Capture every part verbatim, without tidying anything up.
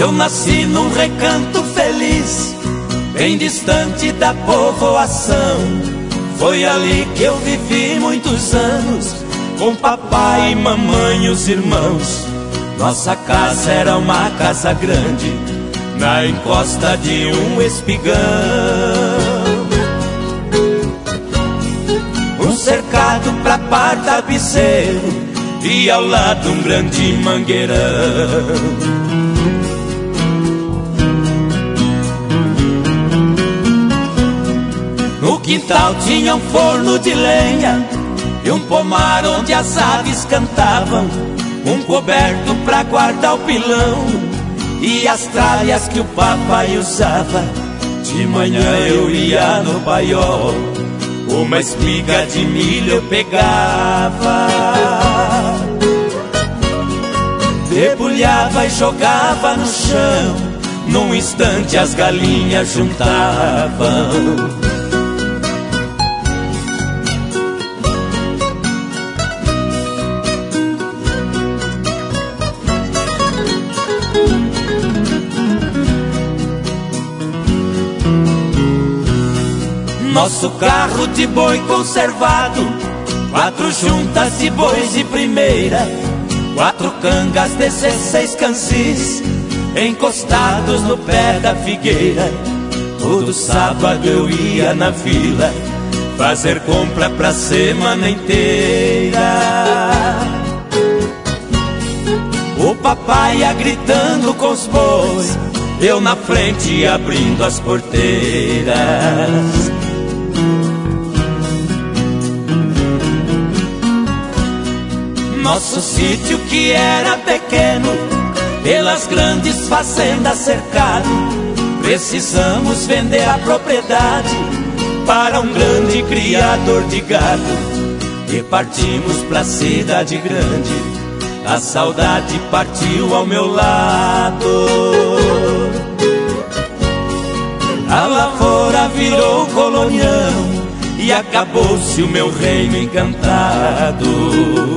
Eu nasci num recanto feliz, bem distante da povoação. Foi ali que eu vivi muitos anos, com papai, mamãe e os irmãos. Nossa casa era uma casa grande, na encosta de um espigão. Um cercado pra par tapeceiro e ao lado um grande mangueirão. No quintal tinha um forno de lenha e um pomar onde as aves cantavam, um coberto pra guardar o pilão e as tralhas que o papai usava. De manhã eu ia no paiol, uma espiga de milho eu pegava, debulhava e jogava no chão. Num instante as galinhas juntavam. Nosso carro de boi conservado, quatro juntas de bois de primeira, quatro cangas, dezesseis cansis, encostados no pé da figueira. Todo sábado eu ia na vila fazer compra pra semana inteira. O papai ia gritando com os bois, eu na frente abrindo as porteiras. Nosso sítio que era pequeno, pelas grandes fazendas cercado, precisamos vender a propriedade para um grande criador de gado. E partimos pra cidade grande, a saudade partiu ao meu lado. A lavoura virou colonião e acabou-se o meu reino encantado.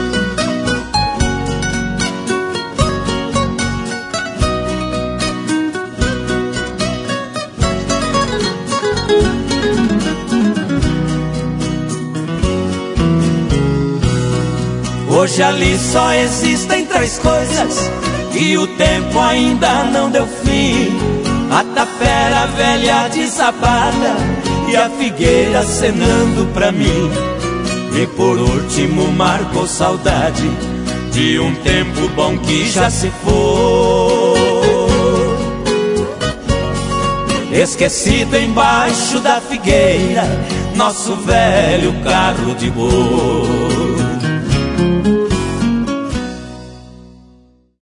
Hoje ali só existem três coisas e o tempo ainda não deu fim: a tapera velha desabada e a figueira acenando pra mim. E por último marcou saudade de um tempo bom que já se foi, esquecido embaixo da figueira, nosso velho carro de boi.